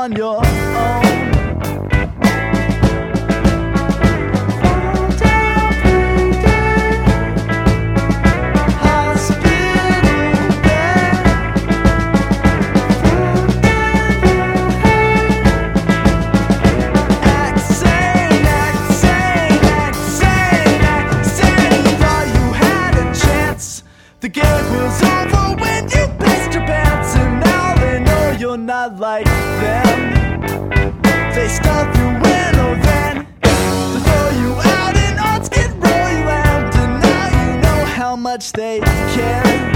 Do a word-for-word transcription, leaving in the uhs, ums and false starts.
on your own. The game was over when you pissed your pants, and now they know you're not like them. They stuff you in, oh then they throw you out in on Skid Row you land, and now you know how much they care.